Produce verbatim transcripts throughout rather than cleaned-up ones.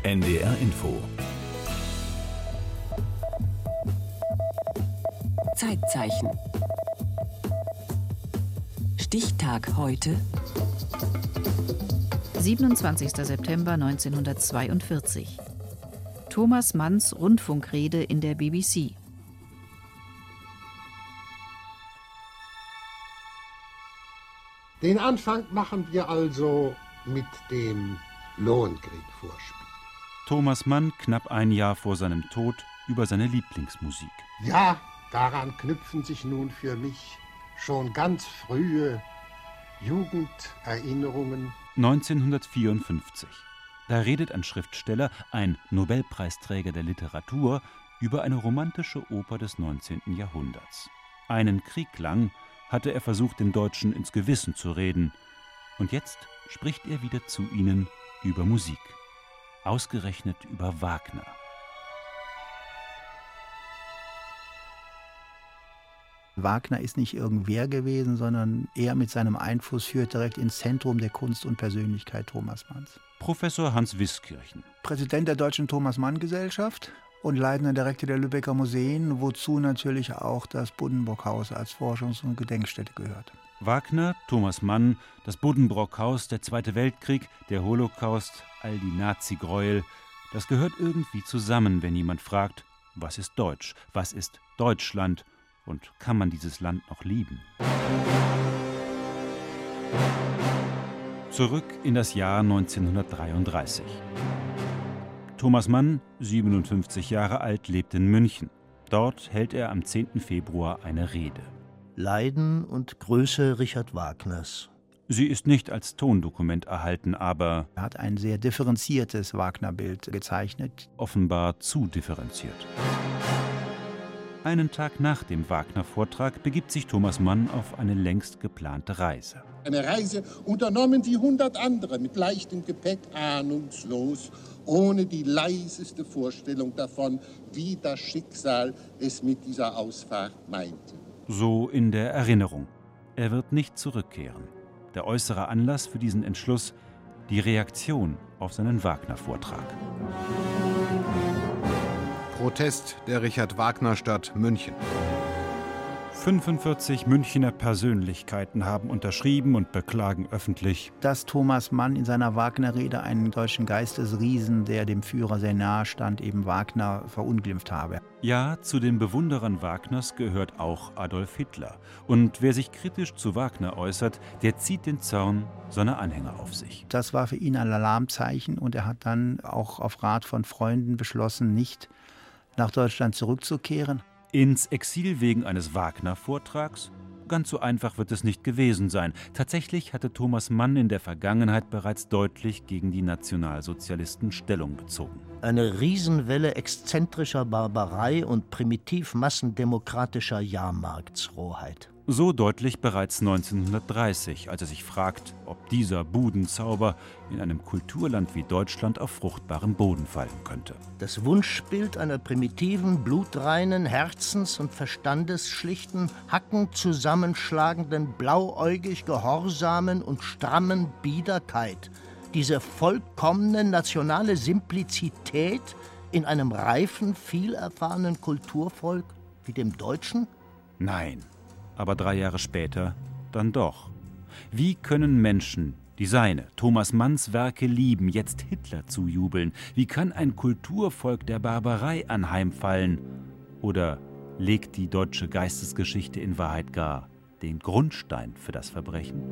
N D R Info. Zeitzeichen. Stichtag heute. siebenundzwanzigster September neunzehnhundertzweiundvierzig. Thomas Manns Rundfunkrede in der B B C. Den Anfang machen wir also mit dem Lohengrin-Vorspiel. Thomas Mann, knapp ein Jahr vor seinem Tod, über seine Lieblingsmusik. Ja, daran knüpfen sich nun für mich schon ganz frühe Jugenderinnerungen. neunzehnhundertvierundfünfzig. Da redet ein Schriftsteller, ein Nobelpreisträger der Literatur, über eine romantische Oper des neunzehnten Jahrhunderts. Einen Krieg lang hatte er versucht, den Deutschen ins Gewissen zu reden. Und jetzt spricht er wieder zu ihnen über Musik. Ausgerechnet über Wagner. Wagner ist nicht irgendwer gewesen, sondern er mit seinem Einfluss führt direkt ins Zentrum der Kunst und Persönlichkeit Thomas Manns. Professor Hans Wiskirchen. Präsident der Deutschen Thomas-Mann-Gesellschaft und leitender Direktor der Lübecker Museen, wozu natürlich auch das Buddenbrock-Haus als Forschungs- und Gedenkstätte gehört. Wagner, Thomas Mann, das Buddenbrock-Haus, der Zweite Weltkrieg, der Holocaust, all die Nazi-Gräuel, das gehört irgendwie zusammen, wenn jemand fragt, was ist Deutsch, was ist Deutschland und kann man dieses Land noch lieben? Zurück in das Jahr neunzehnhundertdreiunddreißig. Thomas Mann, siebenundfünfzig Jahre alt, lebt in München. Dort hält er am zehnten Februar eine Rede. Leiden und Größe Richard Wagners. Sie ist nicht als Tondokument erhalten, aber Er hat ein sehr differenziertes Wagner-Bild gezeichnet. offenbar zu differenziert. Einen Tag nach dem Wagner-Vortrag begibt sich Thomas Mann auf eine längst geplante Reise. Eine Reise unternommen wie hundert andere mit leichtem Gepäck, ahnungslos, ohne die leiseste Vorstellung davon, wie das Schicksal es mit dieser Ausfahrt meinte. So in der Erinnerung. Er wird nicht zurückkehren. Der äußere Anlass für diesen Entschluss, die Reaktion auf seinen Wagner-Vortrag. Protest der Richard-Wagner-Stadt München. fünfundvierzig Münchner Persönlichkeiten haben unterschrieben und beklagen öffentlich: Dass Thomas Mann in seiner Wagner-Rede einen deutschen Geistesriesen, der dem Führer sehr nahe stand, eben Wagner verunglimpft habe. Ja, zu den Bewunderern Wagners gehört auch Adolf Hitler. Und wer sich kritisch zu Wagner äußert, der zieht den Zorn seiner Anhänger auf sich. Das war für ihn ein Alarmzeichen und er hat dann auch auf Rat von Freunden beschlossen, nicht nach Deutschland zurückzukehren. Ins Exil wegen eines Wagner-Vortrags? Ganz so einfach wird es nicht gewesen sein. Tatsächlich hatte Thomas Mann in der Vergangenheit bereits deutlich gegen die Nationalsozialisten Stellung bezogen. Eine Riesenwelle exzentrischer Barbarei und primitiv massendemokratischer Jahrmarktsrohheit. So deutlich bereits neunzehnhundertdreißig, als er sich fragt, ob dieser Budenzauber in einem Kulturland wie Deutschland auf fruchtbaren Boden fallen könnte. Das Wunschbild einer primitiven, blutreinen, herzens- und verstandesschlichten, hackend zusammenschlagenden, blauäugig gehorsamen und strammen Biederkeit, diese vollkommene nationale Simplizität in einem reifen, vielerfahrenen Kulturvolk wie dem Deutschen? Nein. Aber drei Jahre später dann doch. Wie können Menschen, die seine, Thomas Manns Werke lieben, jetzt Hitler zujubeln? Wie kann ein Kulturvolk der Barbarei anheimfallen? Oder legt die deutsche Geistesgeschichte in Wahrheit gar den Grundstein für das Verbrechen?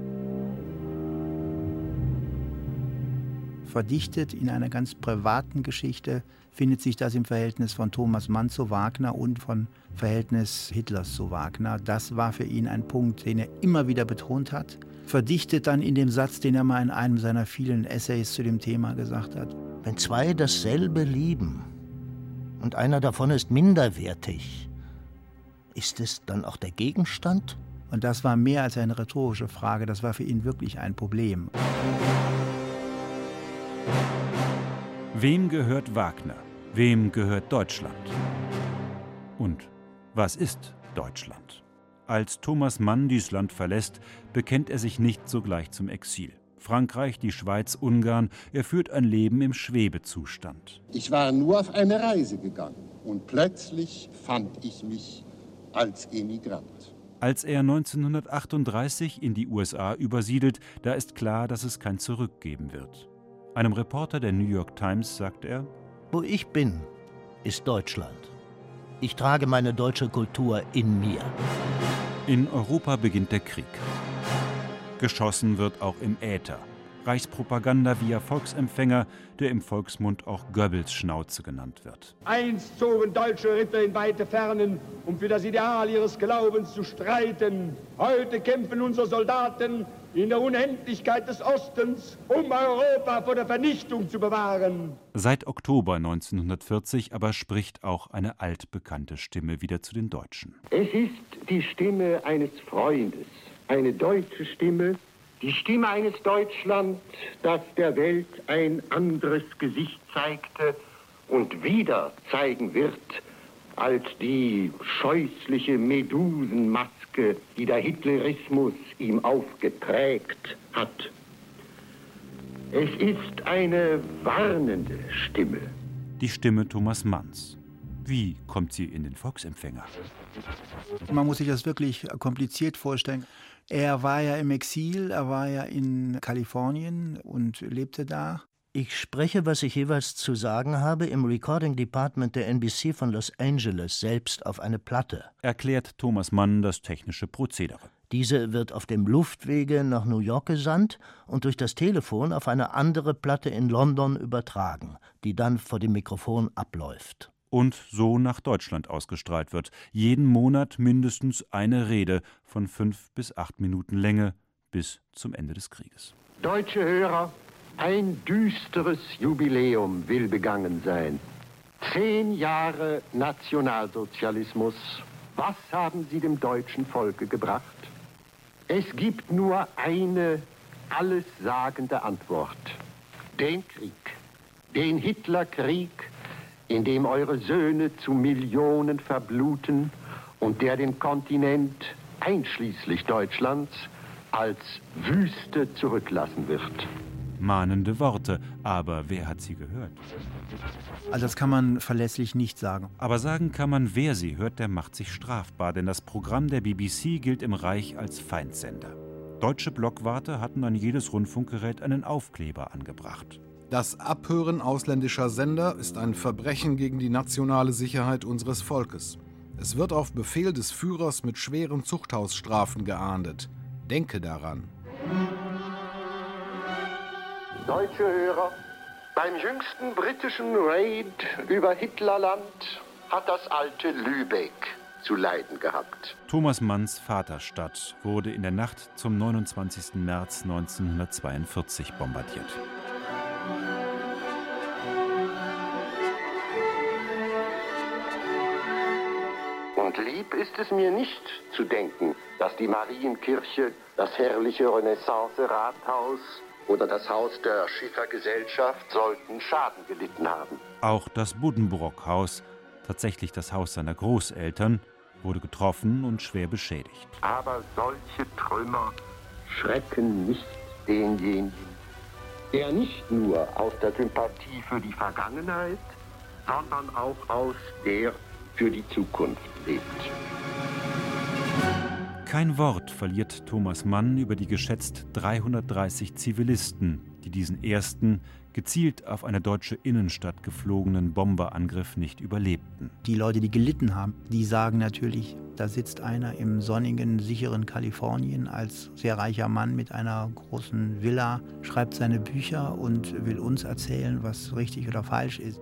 Verdichtet in einer ganz privaten Geschichte findet sich das im Verhältnis von Thomas Mann zu Wagner und von Verhältnis Hitlers zu Wagner. Das war für ihn ein Punkt, den er immer wieder betont hat. Verdichtet dann in dem Satz, den er mal in einem seiner vielen Essays zu dem Thema gesagt hat. Wenn zwei dasselbe lieben und einer davon ist minderwertig, ist es dann auch der Gegenstand? Und das war mehr als eine rhetorische Frage, das war für ihn wirklich ein Problem. Wem gehört Wagner? Wem gehört Deutschland? Und was ist Deutschland? Als Thomas Mann dies Land verlässt, bekennt er sich nicht sogleich zum Exil. Frankreich, die Schweiz, Ungarn. Er führt ein Leben im Schwebezustand. Ich war nur auf eine Reise gegangen und plötzlich fand ich mich als Emigrant. Als er neunzehnhundertachtunddreißig in die U S A übersiedelt, da ist klar, dass es kein Zurück geben wird. Einem Reporter der New York Times sagt er: Wo ich bin, ist Deutschland. Ich trage meine deutsche Kultur in mir. In Europa beginnt der Krieg. Geschossen wird auch im Äther. Reichspropaganda via Volksempfänger, der im Volksmund auch Goebbels Schnauze genannt wird. Einst zogen deutsche Ritter in weite Fernen, um für das Ideal ihres Glaubens zu streiten. Heute kämpfen unsere Soldaten in der Unendlichkeit des Ostens, um Europa vor der Vernichtung zu bewahren. Seit Oktober neunzehnhundertvierzig aber spricht auch eine altbekannte Stimme wieder zu den Deutschen. Es ist die Stimme eines Freundes, eine deutsche Stimme, die Stimme eines Deutschland, das der Welt ein anderes Gesicht zeigte und wieder zeigen wird, als die scheußliche Medusenmaske, die der Hitlerismus ihm aufgeprägt hat. Es ist eine warnende Stimme. Die Stimme Thomas Manns. Wie kommt sie in den Volksempfänger? Man muss sich das wirklich kompliziert vorstellen. Er war ja im Exil, er war ja in Kalifornien und lebte da. Ich spreche, was ich jeweils zu sagen habe, im Recording Department der N B C von Los Angeles selbst auf eine Platte. Erklärt Thomas Mann das technische Prozedere. Diese wird auf dem Luftwege nach New York gesandt und durch das Telefon auf eine andere Platte in London übertragen, die dann vor dem Mikrofon abläuft. Und so nach Deutschland ausgestrahlt wird. Jeden Monat mindestens eine Rede von fünf bis acht Minuten Länge bis zum Ende des Krieges. Deutsche Hörer, ein düsteres Jubiläum will begangen sein. Zehn Jahre Nationalsozialismus. Was haben Sie dem deutschen Volke gebracht? Es gibt nur eine allessagende Antwort. Den Krieg, den Hitlerkrieg, in dem eure Söhne zu Millionen verbluten und der den Kontinent, einschließlich Deutschlands, als Wüste zurücklassen wird. Mahnende Worte, aber wer hat sie gehört? Also das kann man verlässlich nicht sagen. Aber sagen kann man, wer sie hört, der macht sich strafbar, denn das Programm der B B C gilt im Reich als Feindsender. Deutsche Blockwarte hatten an jedes Rundfunkgerät einen Aufkleber angebracht. Das Abhören ausländischer Sender ist ein Verbrechen gegen die nationale Sicherheit unseres Volkes. Es wird auf Befehl des Führers mit schweren Zuchthausstrafen geahndet. Denke daran. Deutsche Hörer, beim jüngsten britischen Raid über Hitlerland hat das alte Lübeck zu leiden gehabt. Thomas Manns Vaterstadt wurde in der Nacht zum neunundzwanzigsten März neunzehnhundertzweiundvierzig bombardiert. Und lieb ist es mir nicht zu denken, dass die Marienkirche, das herrliche Renaissance-Rathaus oder das Haus der Schiffergesellschaft sollten Schaden gelitten haben. Auch das Buddenbrock-Haus, tatsächlich das Haus seiner Großeltern, wurde getroffen und schwer beschädigt. Aber solche Trümmer schrecken nicht denjenigen, der nicht nur aus der Sympathie für die Vergangenheit, sondern auch aus der für die Zukunft lebt. Kein Wort verliert Thomas Mann über die geschätzt dreihundertdreißig Zivilisten, die diesen ersten, gezielt auf eine deutsche Innenstadt geflogenen Bomberangriff nicht überlebten. Die Leute, die gelitten haben, die sagen natürlich, da sitzt einer im sonnigen, sicheren Kalifornien als sehr reicher Mann mit einer großen Villa, schreibt seine Bücher und will uns erzählen, was richtig oder falsch ist.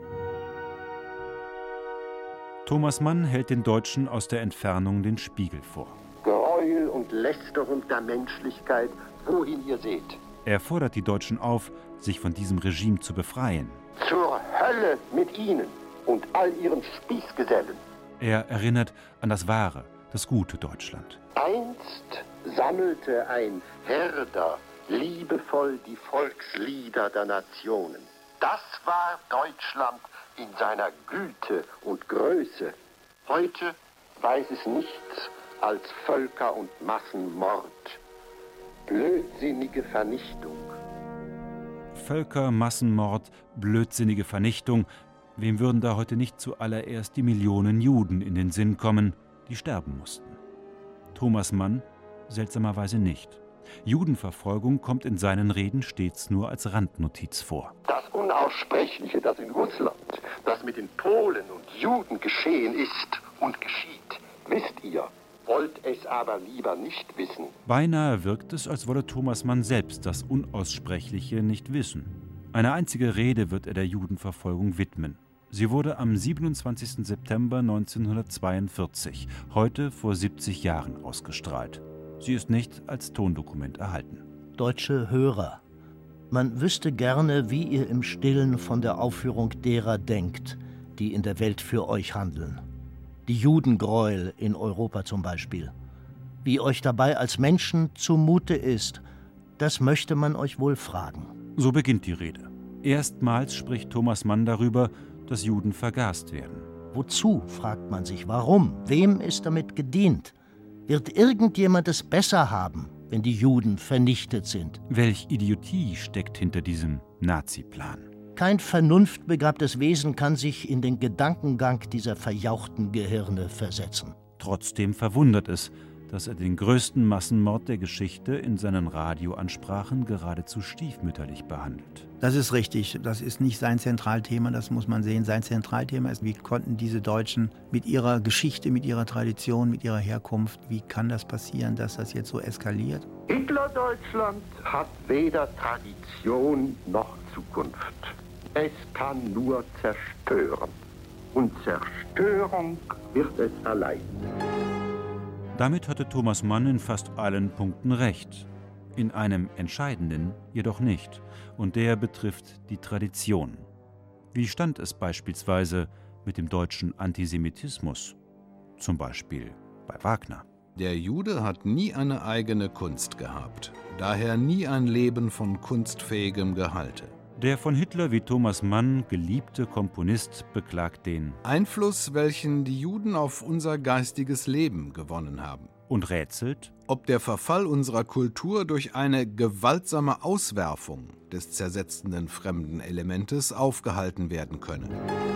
Thomas Mann hält den Deutschen aus der Entfernung den Spiegel vor. Gräuel und Lästerung der Menschlichkeit, wohin ihr seht. Er fordert die Deutschen auf, sich von diesem Regime zu befreien. Zur Hölle mit ihnen und all ihren Spießgesellen. Er erinnert an das wahre, das gute Deutschland. Einst sammelte ein Herder liebevoll die Volkslieder der Nationen. Das war Deutschland in seiner Güte und Größe. Heute weiß es nichts als Völker- und Massenmord, blödsinnige Vernichtung, Völker, Massenmord, blödsinnige Vernichtung. Wem würden da heute nicht zuallererst die Millionen Juden in den Sinn kommen, die sterben mussten? Thomas Mann seltsamerweise nicht. Judenverfolgung kommt in seinen Reden stets nur als Randnotiz vor. Das Unaussprechliche, das in Russland, das mit den Polen und Juden geschehen ist und geschieht, wisst ihr, wollt es aber lieber nicht wissen. Beinahe wirkt es, als wolle Thomas Mann selbst das Unaussprechliche nicht wissen. Eine einzige Rede wird er der Judenverfolgung widmen. Sie wurde am siebenundzwanzigsten September neunzehnhundertzweiundvierzig, heute vor siebzig Jahren, ausgestrahlt. Sie ist nicht als Tondokument erhalten. Deutsche Hörer, man wüsste gerne, wie ihr im Stillen von der Aufführung derer denkt, die in der Welt für euch handeln. Die Judengräuel in Europa zum Beispiel. Wie euch dabei als Menschen zumute ist, das möchte man euch wohl fragen. So beginnt die Rede. Erstmals spricht Thomas Mann darüber, dass Juden vergast werden. Wozu, fragt man sich. Warum? Wem ist damit gedient? Wird irgendjemand es besser haben, wenn die Juden vernichtet sind? Welch Idiotie steckt hinter diesem Nazi-Plan? Kein vernunftbegabtes Wesen kann sich in den Gedankengang dieser verjauchten Gehirne versetzen. Trotzdem verwundert es, dass er den größten Massenmord der Geschichte in seinen Radioansprachen geradezu stiefmütterlich behandelt. Das ist richtig. Das ist nicht sein Zentralthema, das muss man sehen. Sein Zentralthema ist, wie konnten diese Deutschen mit ihrer Geschichte, mit ihrer Tradition, mit ihrer Herkunft, wie kann das passieren, dass das jetzt so eskaliert? Hitler-Deutschland hat weder Tradition noch Zukunft. Es kann nur zerstören. Und Zerstörung wird es erleiden. Damit hatte Thomas Mann in fast allen Punkten recht. In einem entscheidenden jedoch nicht. Und der betrifft die Tradition. Wie stand es beispielsweise mit dem deutschen Antisemitismus? Zum Beispiel bei Wagner. Der Jude hat nie eine eigene Kunst gehabt. Daher nie ein Leben von kunstfähigem Gehalte. Der von Hitler wie Thomas Mann geliebte Komponist beklagt den Einfluss, welchen die Juden auf unser geistiges Leben gewonnen haben. Und rätselt, ob der Verfall unserer Kultur durch eine gewaltsame Auswerfung des zersetzenden fremden Elementes aufgehalten werden könne.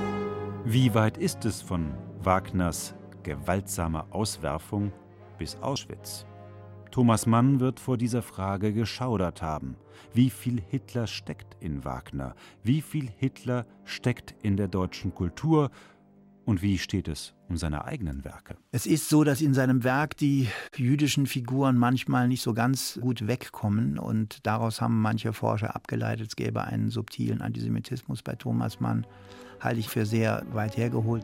Wie weit ist es von Wagners gewaltsamer Auswerfung bis Auschwitz? Thomas Mann wird vor dieser Frage geschaudert haben. Wie viel Hitler steckt in Wagner? Wie viel Hitler steckt in der deutschen Kultur? Und wie steht es um seine eigenen Werke? Es ist so, dass in seinem Werk die jüdischen Figuren manchmal nicht so ganz gut wegkommen. Und daraus haben manche Forscher abgeleitet, es gäbe einen subtilen Antisemitismus bei Thomas Mann. Halte ich für sehr weit hergeholt.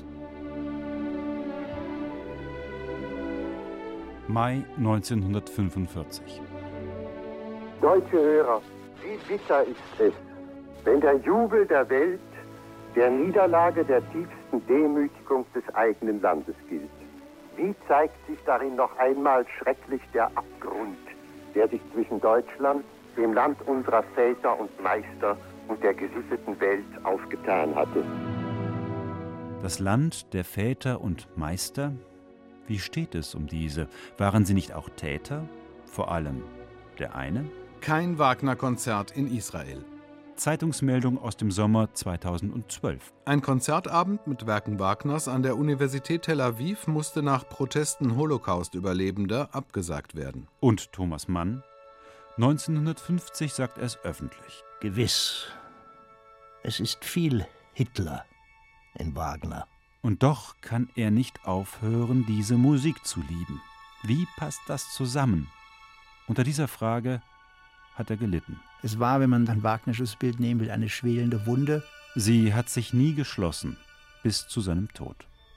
Mai neunzehnhundertfünfundvierzig. Deutsche Hörer, wie bitter ist es, wenn der Jubel der Welt der Niederlage der tiefsten Demütigung des eigenen Landes gilt. Wie zeigt sich darin noch einmal schrecklich der Abgrund, der sich zwischen Deutschland, dem Land unserer Väter und Meister und der gesitteten Welt aufgetan hatte. Das Land der Väter und Meister? Wie steht es um diese? Waren sie nicht auch Täter? Vor allem der eine? Kein Wagner-Konzert in Israel. Zeitungsmeldung aus dem Sommer zweitausendzwölf. Ein Konzertabend mit Werken Wagners an der Universität Tel Aviv musste nach Protesten Holocaust-Überlebender abgesagt werden. Und Thomas Mann? neunzehnhundertfünfzig sagt er es öffentlich. Gewiss, es ist viel Hitler in Wagner. Und doch kann er nicht aufhören, diese Musik zu lieben. Wie passt das zusammen? Unter dieser Frage hat er gelitten. Es war, wenn man ein Wagnersches Bild nehmen will, eine schwelende Wunde. Sie hat sich nie geschlossen, bis zu seinem Tod.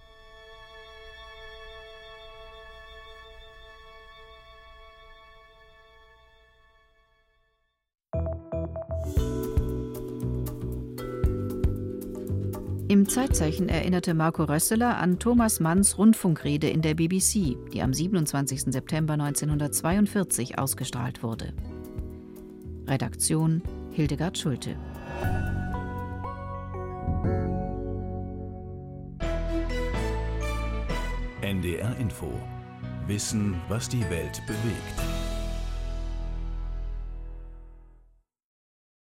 Im Zeitzeichen erinnerte Marco Rösseler an Thomas Manns Rundfunkrede in der B B C, die am siebenundzwanzigsten September neunzehnhundertzweiundvierzig ausgestrahlt wurde. Redaktion Hildegard Schulte. N D R Info. Wissen, was die Welt bewegt.